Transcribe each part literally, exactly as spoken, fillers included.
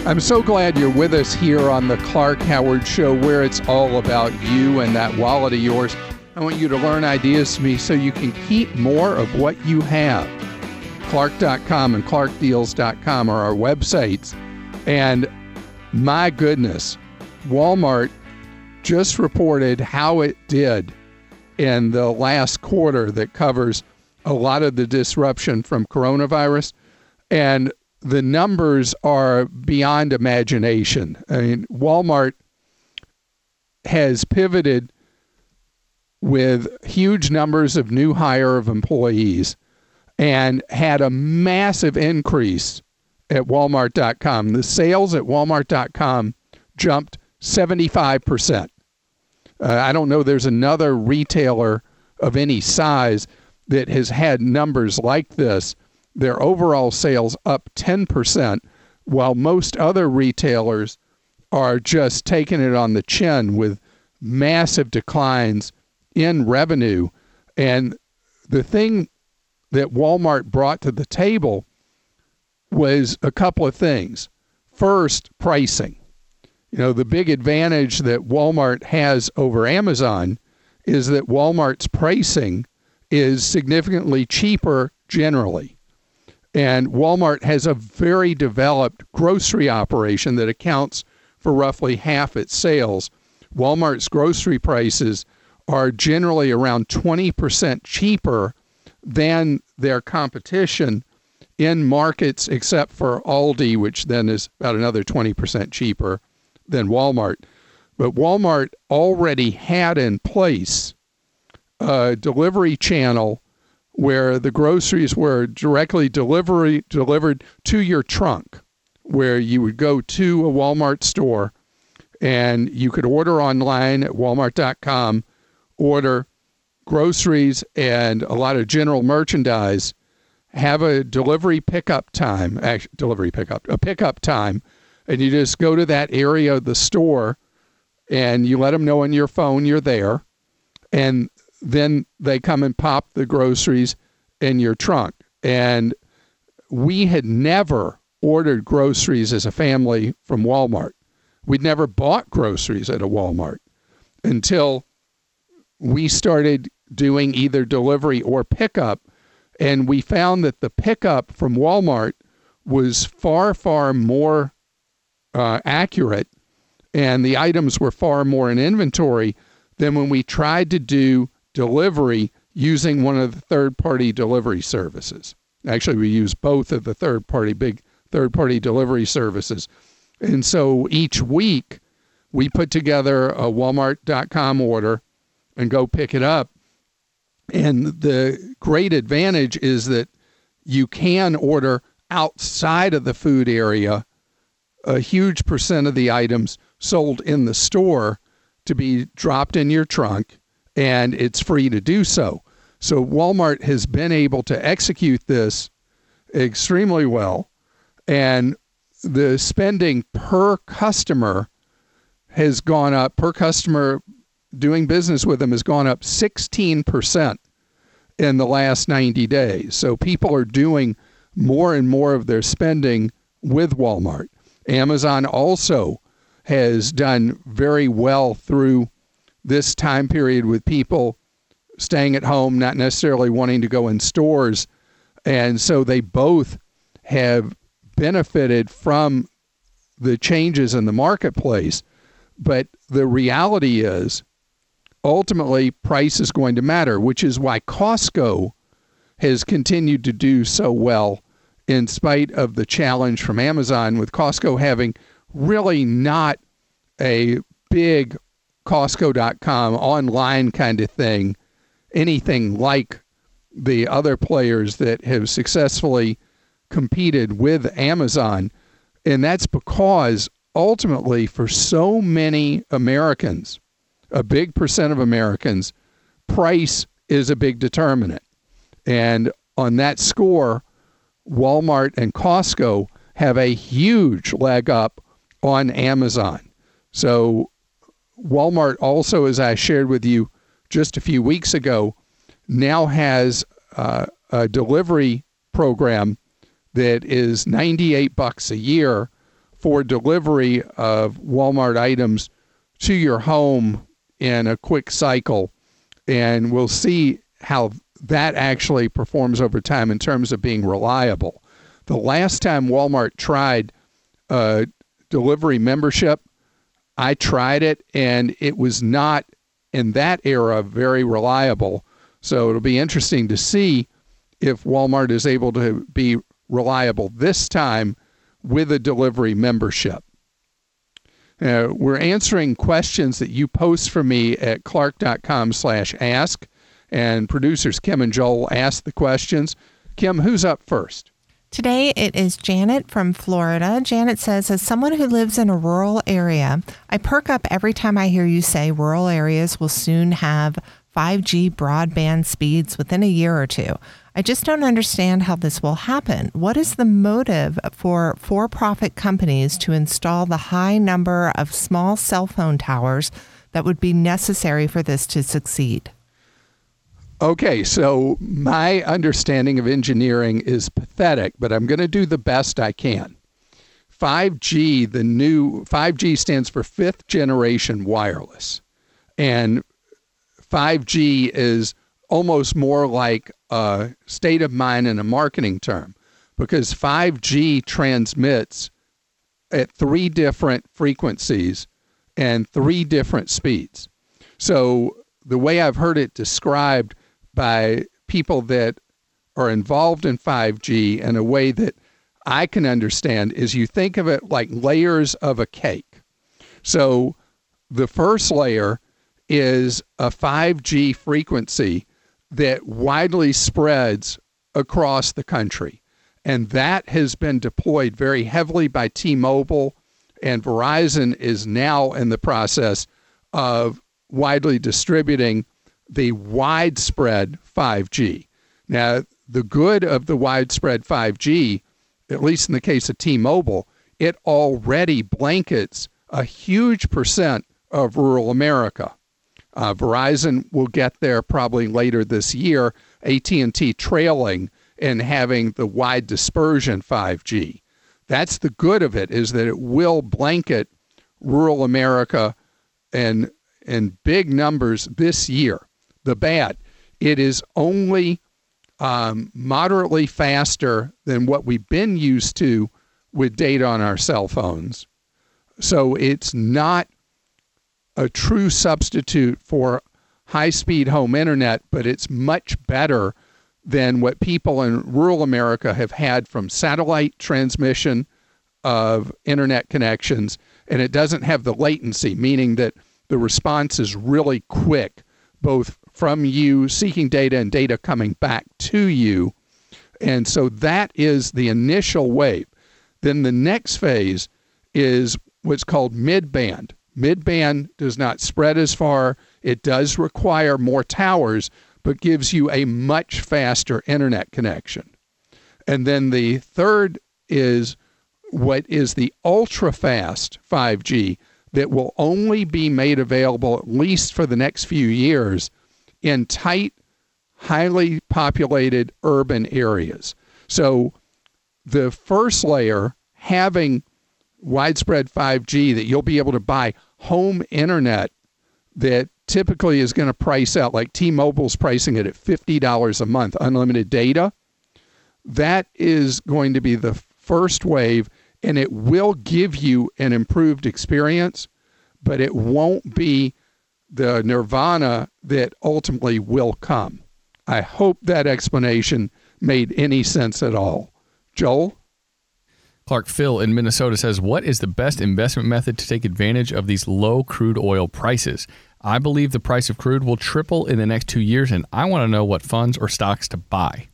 I'm so glad you're with us here on the Clark Howard Show, where it's all about you and that wallet of yours. I want you to learn ideas from me so you can keep more of what you have. Clark dot com and Clark Deals dot com are our websites. And my goodness, Walmart just reported how it did in the last quarter that covers a lot of the disruption from coronavirus. And the numbers are beyond imagination. I mean, Walmart has pivoted with huge numbers of new hire of employees and had a massive increase at Walmart dot com. The sales at Walmart dot com jumped seventy-five percent. Uh, I don't know there's another retailer of any size that has had numbers like this. Their overall sales up ten percent, while most other retailers are just taking it on the chin with massive declines in revenue. And the thing that Walmart brought to the table was a couple of things. First, pricing. You know, the big advantage that Walmart has over Amazon is that Walmart's pricing is significantly cheaper generally. And Walmart has a very developed grocery operation that accounts for roughly half its sales. Walmart's grocery prices are generally around twenty percent cheaper than their competition in markets, except for Aldi, which then is about another twenty percent cheaper than Walmart. But Walmart already had in place a delivery channel where the groceries were directly delivery, delivered to your trunk, where you would go to a Walmart store and you could order online at Walmart dot com, order groceries and a lot of general merchandise, have a delivery pickup time, actually delivery pickup, a pickup time, and you just go to that area of the store and you let them know on your phone you're there, and then they come and pop the groceries in your trunk. And we had never ordered groceries as a family from Walmart. We'd never bought groceries at a Walmart until we started doing either delivery or pickup. And we found that the pickup from Walmart was far, far more uh, accurate, and the items were far more in inventory than when we tried to do delivery using one of the third-party delivery services. Actually, we use both of the third-party, big third-party delivery services. And so each week, we put together a Walmart dot com order and go pick it up. And the great advantage is that you can order outside of the food area a huge percent of the items sold in the store to be dropped in your trunk, and it's free to do so. So Walmart has been able to execute this extremely well, and the spending per customer has gone up, per customer doing business with them has gone up sixteen percent in the last ninety days. So people are doing more and more of their spending with Walmart. Amazon also has done very well through this time period with people staying at home, not necessarily wanting to go in stores. And so they both have benefited from the changes in the marketplace. But the reality is, ultimately, price is going to matter, which is why Costco has continued to do so well in spite of the challenge from Amazon, with Costco having really not a big Costco dot com online kind of thing, anything like the other players that have successfully competed with Amazon. And that's because ultimately, for so many Americans, a big percent of Americans, price is a big determinant. And on that score, Walmart and Costco have a huge leg up on Amazon. So Walmart also, as I shared with you just a few weeks ago, now has uh, a delivery program that is ninety-eight bucks a year for delivery of Walmart items to your home in a quick cycle. And we'll see how that actually performs over time in terms of being reliable. The last time Walmart tried uh, delivery membership, I tried it, and it was not, in that era, very reliable. So it'll be interesting to see if Walmart is able to be reliable this time with a delivery membership. Uh, we're answering questions that you post for me at clark.com slash ask, and producers Kim and Joel ask the questions. Kim, who's up first? Today it is Janet from Florida. Janet says, as someone who lives in a rural area, I perk up every time I hear you say rural areas will soon have five G broadband speeds within a year or two. I just don't understand how this will happen. What is the motive for for-profit companies to install the high number of small cell phone towers that would be necessary for this to succeed? Okay, so my understanding of engineering is pathetic, but I'm going to do the best I can. five G, the new five G stands for fifth generation wireless. And five G is almost more like a state of mind and a marketing term, because five G transmits at three different frequencies and three different speeds. So the way I've heard it described by people that are involved in five G in a way that I can understand is you think of it like layers of a cake. So the first layer is a five G frequency that widely spreads across the country. And that has been deployed very heavily by T-Mobile, and Verizon is now in the process of widely distributing the widespread five G. Now, the good of the widespread five G, at least in the case of T-Mobile, it already blankets a huge percent of rural America. Uh, Verizon will get there probably later this year, A T and T trailing and having the wide dispersion five G. That's the good of it, is that it will blanket rural America in, in big numbers this year. The bad, it is only um, moderately faster than what we've been used to with data on our cell phones. So it's not a true substitute for high-speed home internet, but it's much better than what people in rural America have had from satellite transmission of internet connections, and it doesn't have the latency, meaning that the response is really quick, both from you seeking data and data coming back to you. And so that is the initial wave. Then the next phase is what's called mid-band. Mid-band does not spread as far. It does require more towers, but gives you a much faster internet connection. And then the third is what is the ultra-fast five G that will only be made available, at least for the next few years, in tight, highly populated urban areas. So the first layer, having widespread five G that you'll be able to buy home internet that typically is going to price out, like T-Mobile's pricing it at fifty dollars a month, unlimited data. That is going to be the first wave, and it will give you an improved experience, but it won't be the nirvana that ultimately will come. I hope that explanation made any sense at all. Joel? Clark, Phil in Minnesota says, what is the best investment method to take advantage of these low crude oil prices? I believe the price of crude will triple in the next two years, and I want to know what funds or stocks to buy.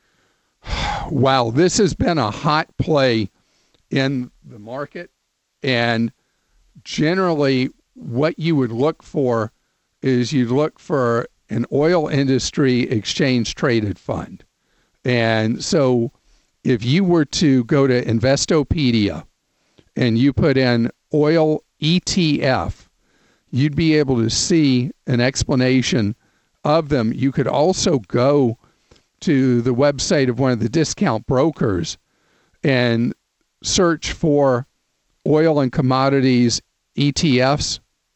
Wow, this has been a hot play in the market, and generally what you would look for is you'd look for an oil industry exchange traded fund. And so if you were to go to Investopedia and you put in oil E T F, you'd be able to see an explanation of them. You could also go to the website of one of the discount brokers and search for oil and commodities E T Fs,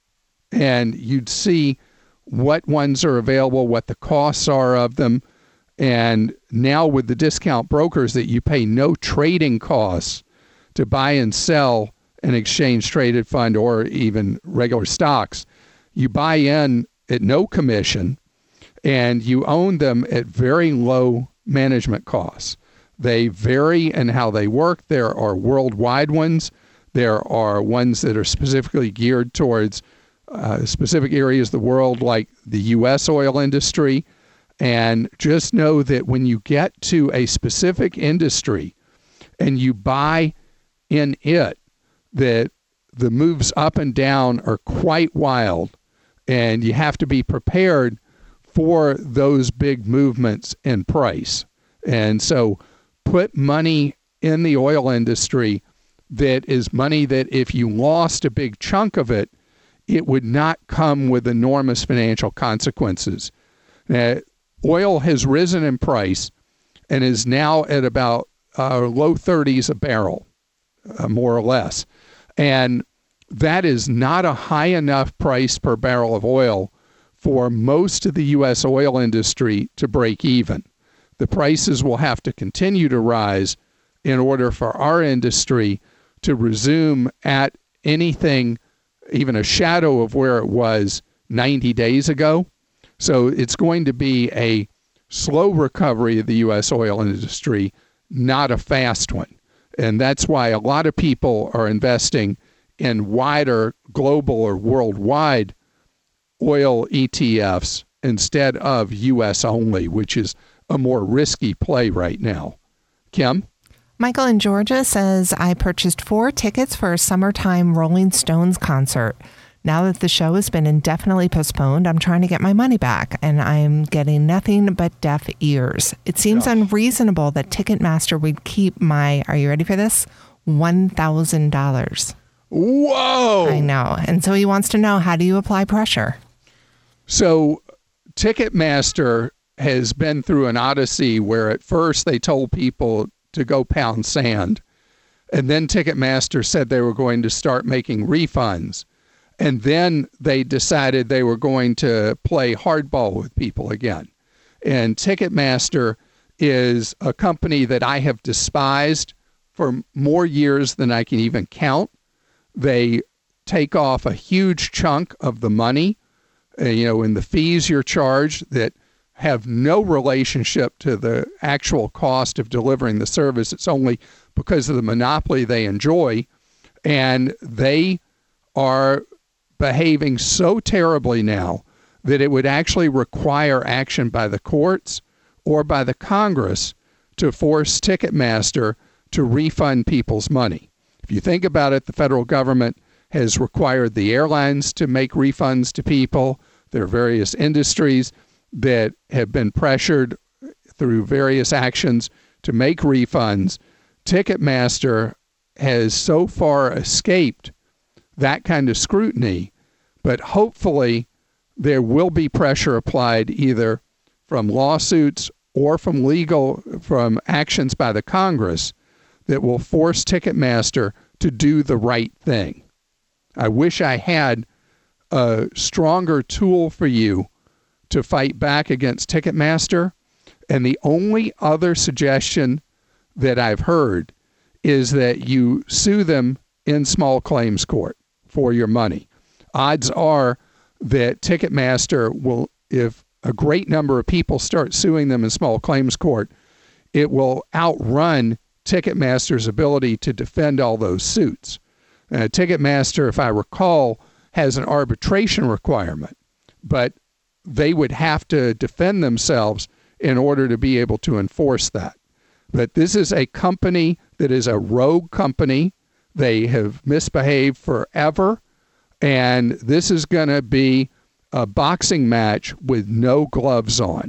and you'd see what ones are available, what the costs are of them. And now with the discount brokers that you pay no trading costs to buy and sell an exchange traded fund or even regular stocks, you buy in at no commission and you own them at very low management costs. They vary in how they work. There are worldwide ones. There are ones that are specifically geared towards uh, specific areas of the world, like the U S oil industry. And just know that when you get to a specific industry and you buy in it, that the moves up and down are quite wild, and you have to be prepared for those big movements in price. And so put money in the oil industry that is money that if you lost a big chunk of it, it would not come with enormous financial consequences. Now, oil has risen in price and is now at about uh, low thirties a barrel, uh, more or less. And that is not a high enough price per barrel of oil for most of the U S oil industry to break even. The prices will have to continue to rise in order for our industry to resume at anything, even a shadow of where it was ninety days ago. So it's going to be a slow recovery of the U S oil industry, not a fast one. And that's why a lot of people are investing in wider global or worldwide oil E T Fs instead of U S only, which is a more risky play right now. Kim? Michael in Georgia says, I purchased four tickets for a summertime Rolling Stones concert. Now that the show has been indefinitely postponed, I'm trying to get my money back, and I'm getting nothing but deaf ears. It seems Gosh. unreasonable that Ticketmaster would keep my, are you ready for this? one thousand dollars. Whoa! I know. And so he wants to know, how do you apply pressure? So Ticketmaster has been through an odyssey where at first they told people to go pound sand, and then Ticketmaster said they were going to start making refunds. And then they decided they were going to play hardball with people again. And Ticketmaster is a company that I have despised for more years than I can even count. They take off a huge chunk of the money, uh, you know, in the fees you're charged that have no relationship to the actual cost of delivering the service. It's only because of the monopoly they enjoy. And they are behaving so terribly now that it would actually require action by the courts or by the Congress to force Ticketmaster to refund people's money. If you think about it, the federal government has required the airlines to make refunds to people. There are various industries that have been pressured through various actions to make refunds. Ticketmaster has so far escaped that kind of scrutiny, but hopefully there will be pressure applied either from lawsuits or from legal, from actions by the Congress that will force Ticketmaster to do the right thing. I wish I had a stronger tool for you to fight back against Ticketmaster, and the only other suggestion that I've heard is that you sue them in small claims court for your money. Odds are that Ticketmaster will, if a great number of people start suing them in small claims court, it will outrun Ticketmaster's ability to defend all those suits. Uh, Ticketmaster, if I recall, has an arbitration requirement, but they would have to defend themselves in order to be able to enforce that. But this is a company that is a rogue company. They have misbehaved forever. And this is going to be a boxing match with no gloves on.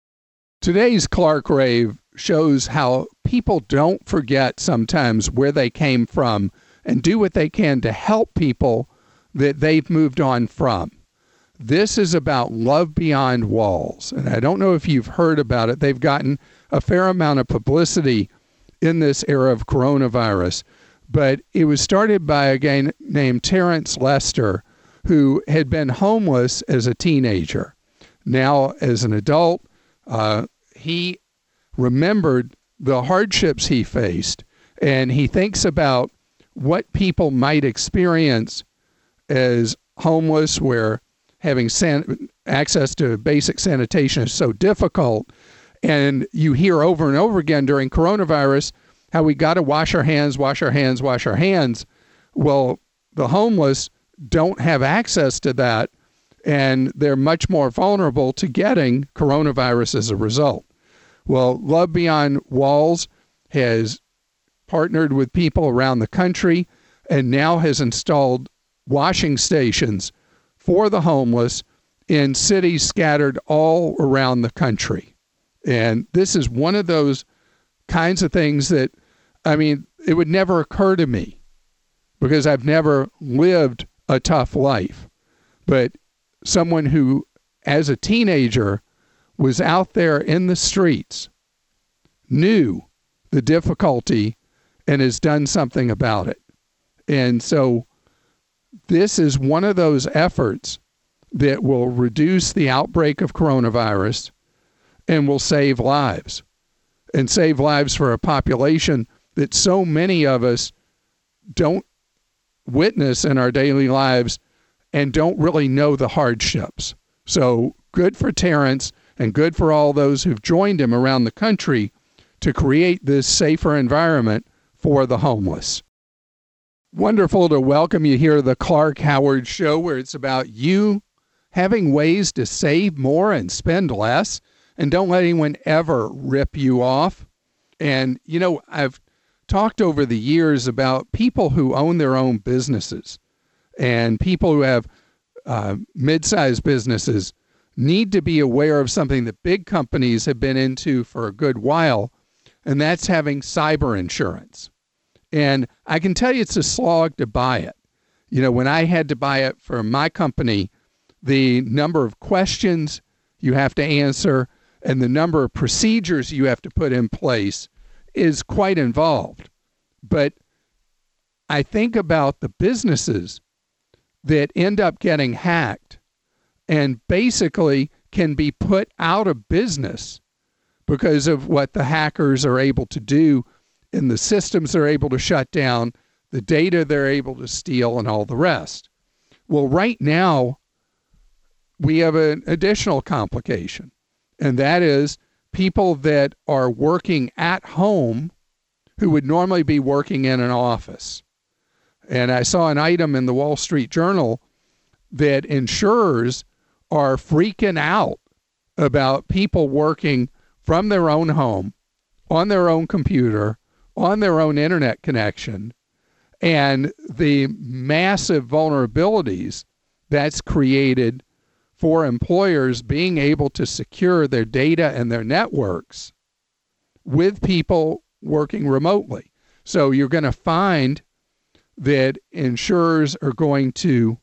Today's Clark Rave shows how people don't forget sometimes where they came from and do what they can to help people that they've moved on from. This is about Love Beyond Walls. And I don't know if you've heard about it. They've gotten a fair amount of publicity in this era of coronavirus. but it was started by a guy named Terrence Lester, who had been homeless as a teenager. Now, as an adult, uh, he remembered the hardships he faced, and he thinks about what people might experience as homeless, where having san- access to basic sanitation is so difficult. And you hear over and over again during coronavirus how we got to wash our hands, wash our hands, wash our hands. Well, the homeless don't have access to that, and they're much more vulnerable to getting coronavirus as a result. Well, Love Beyond Walls has partnered with people around the country and now has installed washing stations for the homeless in cities scattered all around the country. And this is one of those kinds of things that, I mean, it would never occur to me because I've never lived a tough life. But someone who, as a teenager, was out there in the streets, knew the difficulty, and has done something about it. And so this is one of those efforts that will reduce the outbreak of coronavirus and will save lives, and save lives for a population that so many of us don't witness in our daily lives and don't really know the hardships. So good for Terrence and good for all those who've joined him around the country to create this safer environment for the homeless. Wonderful to welcome you here to the Clark Howard Show, where it's about you having ways to save more and spend less, and don't let anyone ever rip you off. And, you know, I've talked over the years about people who own their own businesses, and people who have uh, mid-sized businesses need to be aware of something that big companies have been into for a good while, and that's having cyber insurance. And I can tell you it's a slog to buy it. You know, when I had to buy it for my company, the number of questions you have to answer and the number of procedures you have to put in place is quite involved. But I think about the businesses that end up getting hacked and basically can be put out of business because of what the hackers are able to do in the systems they're able to shut down, the data they're able to steal, and all the rest. Well, right now, we have an additional complication, and that is people that are working at home who would normally be working in an office. And I saw an item in the Wall Street Journal that insurers are freaking out about people working from their own home, on their own computer, on their own internet connection, and the massive vulnerabilities that's created for employers being able to secure their data and their networks with people working remotely. So you're going to find that insurers are going to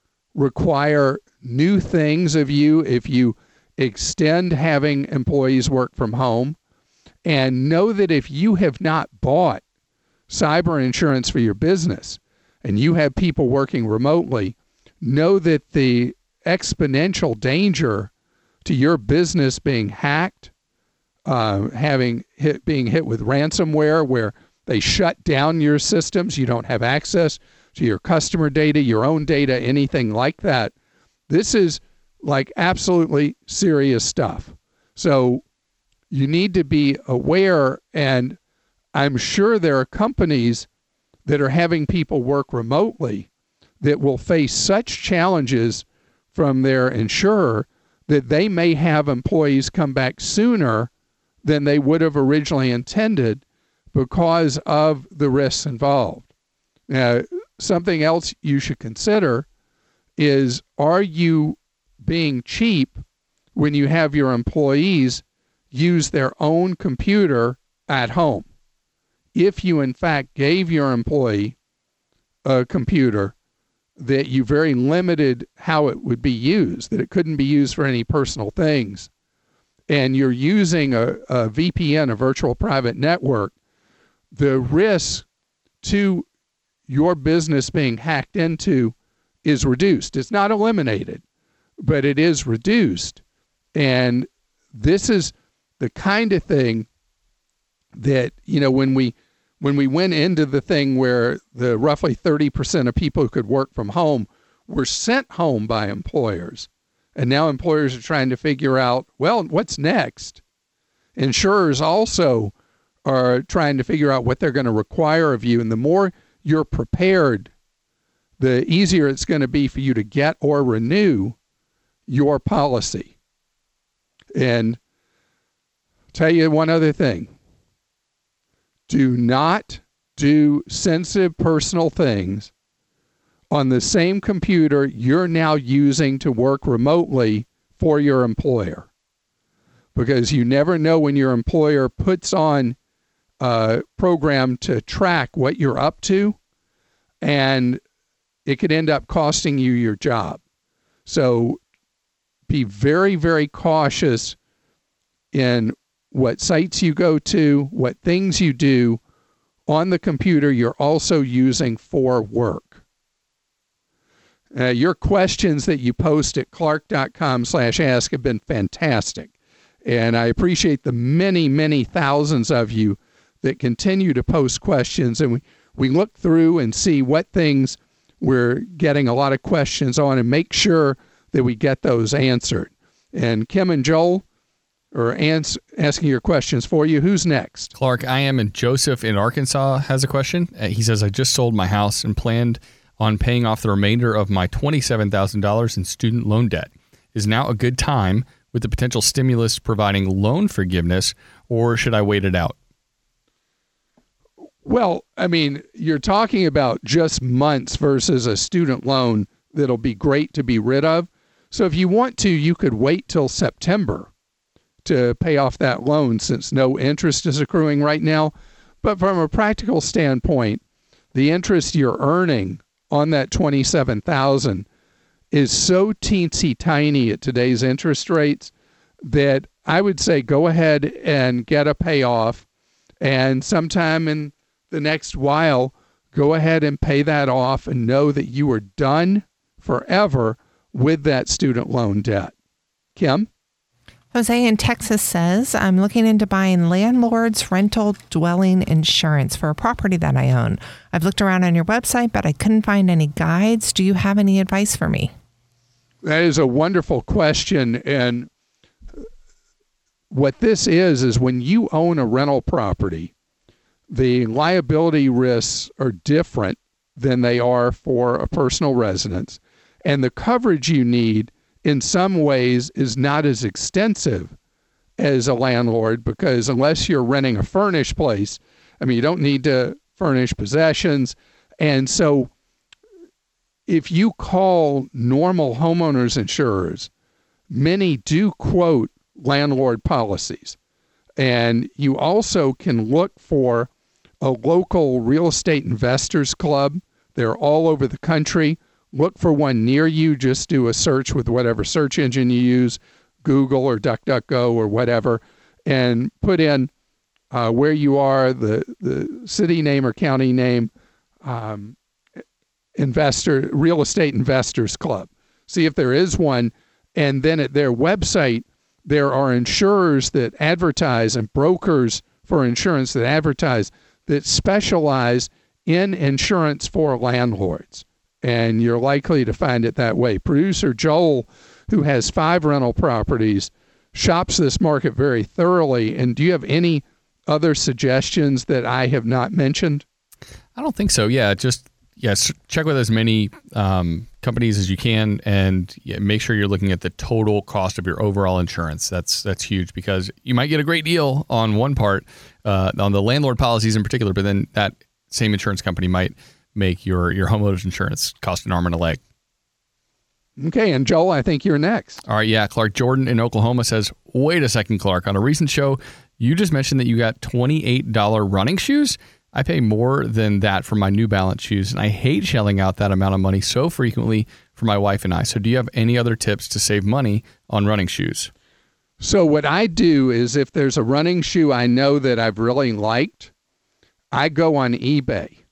require new things of you if you extend having employees work from home. And know that if you have not bought cyber insurance for your business and you have people working remotely, know that the exponential danger to your business being hacked, uh, having hit, being hit with ransomware where they shut down your systems, you don't have access to your customer data, your own data, anything like that. This is like absolutely serious stuff. So you need to be aware, and I'm sure there are companies that are having people work remotely that will face such challenges from their insurer that they may have employees come back sooner than they would have originally intended because of the risks involved. Now, something else you should consider is, are you being cheap when you have your employees use their own computer at home? If you, in fact, gave your employee a computer that you very limited how it would be used, that it couldn't be used for any personal things, and you're using a, a V P N, a virtual private network, the risk to your business being hacked into is reduced. It's not eliminated, but it is reduced. And this is the kind of thing that, you know, when we when we went into the thing where the roughly thirty percent of people who could work from home were sent home by employers, and now employers are trying to figure out, well, what's next? Insurers also are trying to figure out what they're going to require of you, and the more you're prepared, the easier it's going to be for you to get or renew your policy. And I'll tell you one other thing. Do not do sensitive personal things on the same computer you're now using to work remotely for your employer. Because you never know when your employer puts on a program to track what you're up to, and it could end up costing you your job. So be very, very cautious in what sites you go to, what things you do on the computer you're also using for work. Uh, your questions that you post at clark.com slash ask have been fantastic. And I appreciate the many, many thousands of you that continue to post questions. And we, we look through and see what things we're getting a lot of questions on and make sure that we get those answered. And Kim and Joel are ans- asking your questions for you. Who's next? Clark, I am, and Joseph in Arkansas has a question. Uh, he says, I just sold my house and planned on paying off the remainder of my twenty-seven thousand dollars in student loan debt. Is now a good time with the potential stimulus providing loan forgiveness, or should I wait it out? Well, I mean, you're talking about just months versus a student loan that'll be great to be rid of. So if you want to, you could wait till September to pay off that loan since no interest is accruing right now. But from a practical standpoint, the interest you're earning on that twenty-seven thousand dollars is so teensy tiny at today's interest rates that I would say go ahead and get a payoff, and sometime in the next while, go ahead and pay that off and know that you are done forever with that student loan debt. Kim? Jose in Texas says, I'm looking into buying landlord's rental dwelling insurance for a property that I own. I've looked around on your website, but I couldn't find any guides. Do you have any advice for me? That is a wonderful question. And what this is, is when you own a rental property, the liability risks are different than they are for a personal residence. And the coverage you need in some ways is not as extensive as a landlord, because unless you're renting a furnished place, I mean, you don't need to furnish possessions. And so if you call normal homeowners insurers, many do quote landlord policies. And you also can look for a local real estate investors club. They're all over the country. Look for one near you. Just do a search with whatever search engine you use, Google or DuckDuckGo or whatever, and put in uh, where you are, the, the city name or county name, um, investor, real estate investors club. See if there is one. And then at their website, there are insurers that advertise and brokers for insurance that advertise that specialize in insurance for landlords. And you're likely to find it that way. Producer Joel, who has five rental properties, shops this market very thoroughly. And do you have any other suggestions that I have not mentioned? I don't think so. Yeah, just yes, check with as many um, companies as you can, and yeah, make sure you're looking at the total cost of your overall insurance. That's that's huge, because you might get a great deal on one part, uh, on the landlord policies in particular, but then that same insurance company might make your, your homeowner's insurance cost an arm and a leg. Okay, and Joel, I think you're next. All right, yeah, Clark Jordan in Oklahoma says, wait a second, Clark. On a recent show, you just mentioned that you got twenty-eight dollars running shoes. I pay more than that for my New Balance shoes, and I hate shelling out that amount of money so frequently for my wife and I. So do you have any other tips to save money on running shoes? So what I do is, if there's a running shoe I know that I've really liked, I go on eBay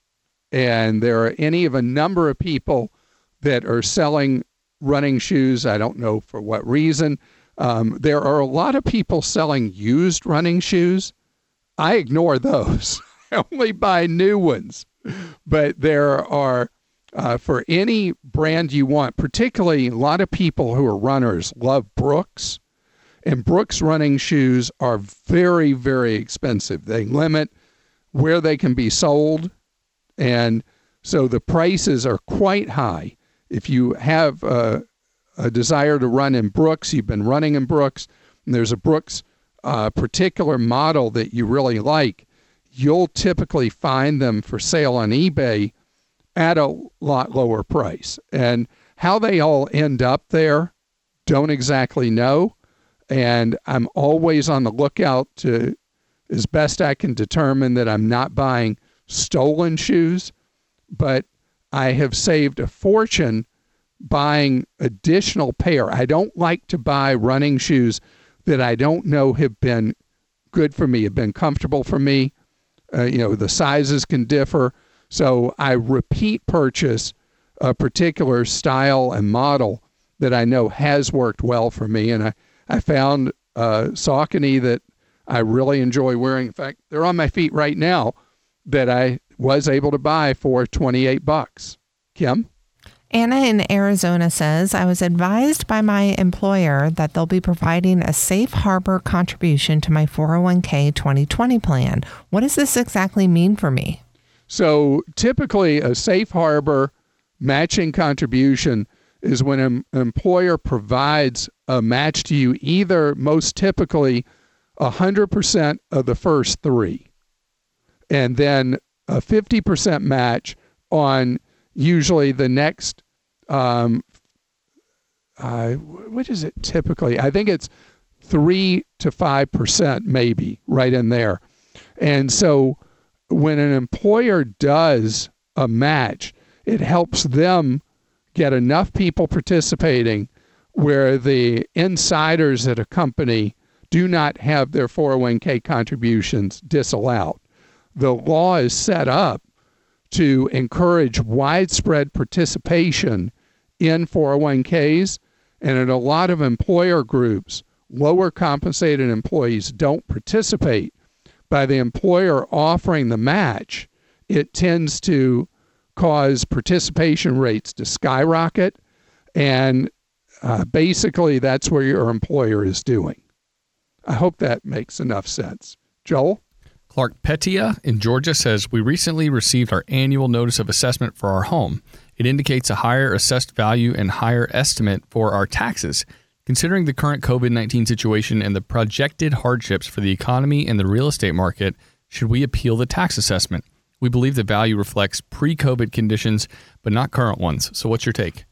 And there are any of a number of people that are selling running shoes. I don't know for what reason. Um, there are a lot of people selling used running shoes. I ignore those. I only buy new ones. But there are, uh, for any brand you want, particularly a lot of people who are runners love Brooks. And Brooks running shoes are very, very expensive. They limit where they can be sold. And so the prices are quite high. If you have a, a desire to run in Brooks, you've been running in Brooks, and there's a Brooks uh, particular model that you really like, you'll typically find them for sale on eBay at a lot lower price. And how they all end up there, don't exactly know. And I'm always on the lookout to, as best I can determine, that I'm not buying stolen shoes. But I have saved a fortune buying additional pair. I don't like to buy running shoes that I don't know have been good for me, have been comfortable for me. Uh, you know, the sizes can differ. So I repeat purchase a particular style and model that I know has worked well for me. And I, I found uh, Saucony that I really enjoy wearing. In fact, they're on my feet right now, that I was able to buy for twenty-eight bucks. Kim? Anna in Arizona says, I was advised by my employer that they'll be providing a safe harbor contribution to my four oh one k twenty twenty plan. What does this exactly mean for me? So typically a safe harbor matching contribution is when an employer provides a match to you, either most typically one hundred percent of the first three, and then a fifty percent match on usually the next, um, uh, what is it typically? I think it's three to five percent maybe, right in there. And so when an employer does a match, it helps them get enough people participating where the insiders at a company do not have their four oh one k contributions disallowed. The law is set up to encourage widespread participation in four oh one k's, and in a lot of employer groups, lower compensated employees don't participate. By the employer offering the match, it tends to cause participation rates to skyrocket, and uh, basically that's where your employer is doing. I hope that makes enough sense. Joel? Clark Pettia in Georgia says, we recently received our annual notice of assessment for our home. It indicates a higher assessed value and higher estimate for our taxes. Considering the current covid nineteen situation and the projected hardships for the economy and the real estate market, should we appeal the tax assessment? We believe the value reflects pre-COVID conditions, but not current ones. So what's your take?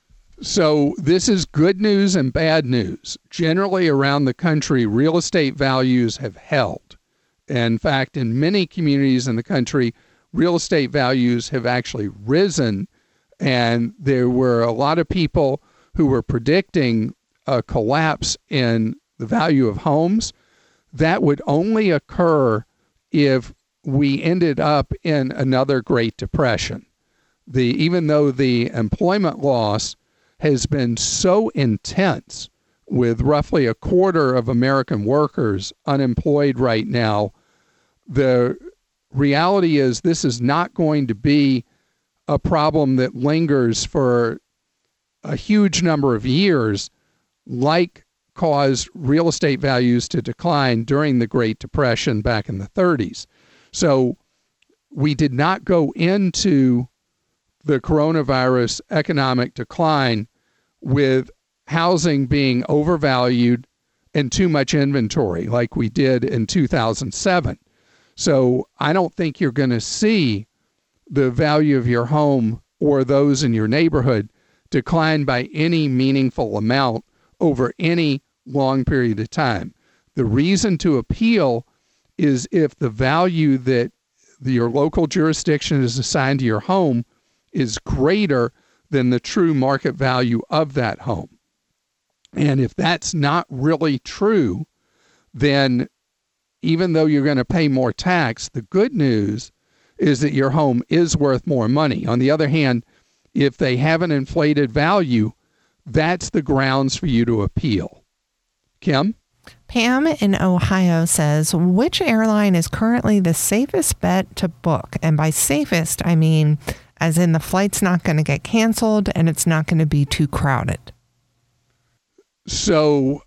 So this is good news and bad news. Generally around the country, real estate values have held. In fact, in many communities in the country, real estate values have actually risen, and there were a lot of people who were predicting a collapse in the value of homes. That would only occur if we ended up in another Great Depression. The even though the employment loss has been so intense, with roughly a quarter of American workers unemployed right now, the reality is this is not going to be a problem that lingers for a huge number of years, like caused real estate values to decline during the Great Depression back in the thirties. So we did not go into the coronavirus economic decline with housing being overvalued and too much inventory like we did in two thousand seven. So I don't think you're going to see the value of your home or those in your neighborhood decline by any meaningful amount over any long period of time. The reason to appeal is if the value that your local jurisdiction is assigned to your home is greater than the true market value of that home. And if that's not really true, then even though you're going to pay more tax, the good news is that your home is worth more money. On the other hand, if they have an inflated value, that's the grounds for you to appeal. Kim? Pam in Ohio says, which airline is currently the safest bet to book? And by safest, I mean as in the flight's not going to get canceled and it's not going to be too crowded. So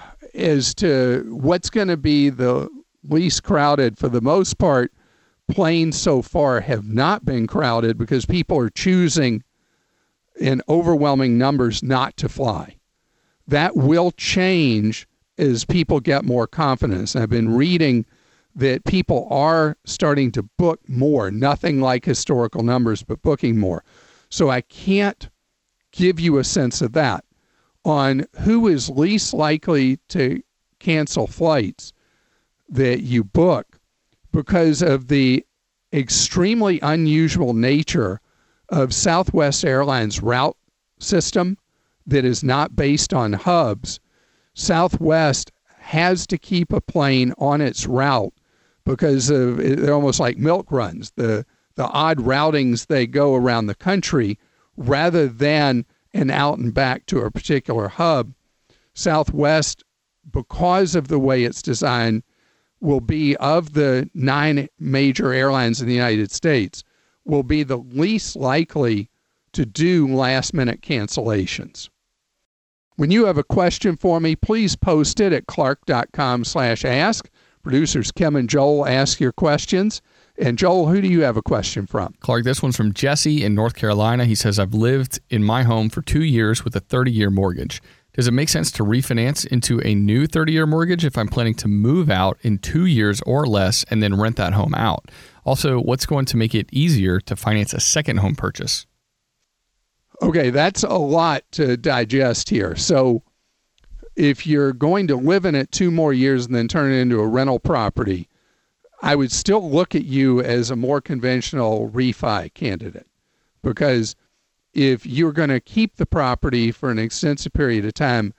as to what's going to be the least crowded, for the most part, planes so far have not been crowded because people are choosing in overwhelming numbers not to fly. That will change as people get more confidence. I've been reading that people are starting to book more, nothing like historical numbers, but booking more. So I can't give you a sense of that. On who is least likely to cancel flights that you book, because of the extremely unusual nature of Southwest Airlines' route system that is not based on hubs, Southwest has to keep a plane on its route because of, they're almost like milk runs, the, the odd routings they go around the country rather than an out and back to a particular hub. Southwest, because of the way it's designed, will be, of the nine major airlines in the United States, will be the least likely to do last-minute cancellations. When you have a question for me, please post it at clark.com slash ask. Producers Kim and Joel ask your questions. And Joel, who do you have a question from? Clark, this one's from Jesse in North Carolina. He says, I've lived in my home for two years with a thirty-year mortgage. Does it make sense to refinance into a new thirty-year mortgage if I'm planning to move out in two years or less and then rent that home out? Also, what's going to make it easier to finance a second home purchase? Okay, that's a lot to digest here. So if you're going to live in it two more years and then turn it into a rental property, I would still look at you as a more conventional refi candidate, because if you're going to keep the property for an extensive period of time,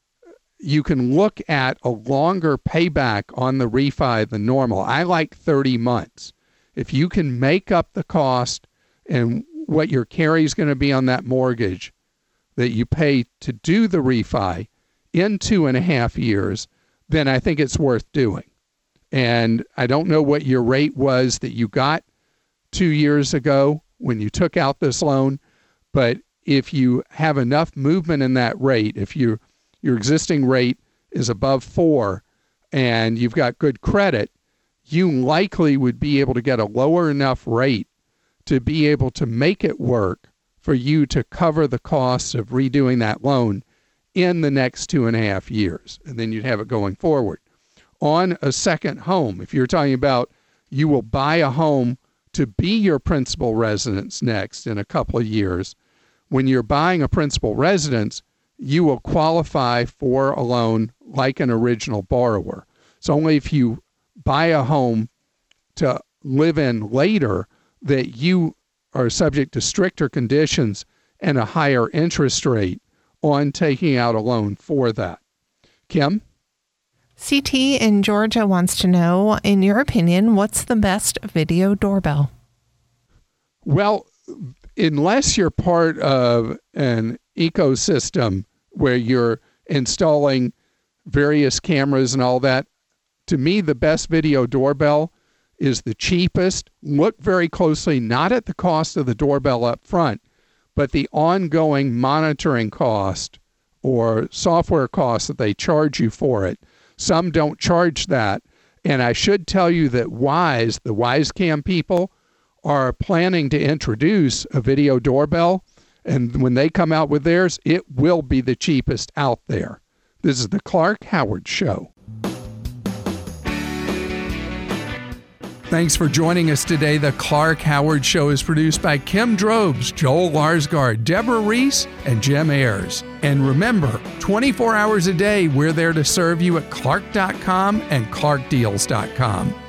you can look at a longer payback on the refi than normal. I like thirty months. If you can make up the cost and what your carry is going to be on that mortgage that you pay to do the refi in two and a half years, then I think it's worth doing. And I don't know what your rate was that you got two years ago when you took out this loan, but if you have enough movement in that rate, if you, your existing rate is above four and you've got good credit, you likely would be able to get a lower enough rate to be able to make it work for you to cover the costs of redoing that loan in the next two and a half years. And then you'd have it going forward. On a second home, if you're talking about you will buy a home to be your principal residence next in a couple of years, when you're buying a principal residence, you will qualify for a loan like an original borrower. So only if you buy a home to live in later that you are subject to stricter conditions and a higher interest rate on taking out a loan for that. Kim? C T in Georgia wants to know, in your opinion, what's the best video doorbell? Well, unless you're part of an ecosystem where you're installing various cameras and all that, to me, the best video doorbell is the cheapest. Look very closely, not at the cost of the doorbell up front, but the ongoing monitoring cost or software cost that they charge you for it. Some don't charge that. And I should tell you that Wyze, the WyzeCam people, are planning to introduce a video doorbell. And when they come out with theirs, it will be the cheapest out there. This is the Clark Howard Show. Thanks for joining us today. The Clark Howard Show is produced by Kim Drobes, Joel Larsgaard, Deborah Reese, and Jim Ayers. And remember, twenty-four hours a day, we're there to serve you at clark dot com and clark deals dot com.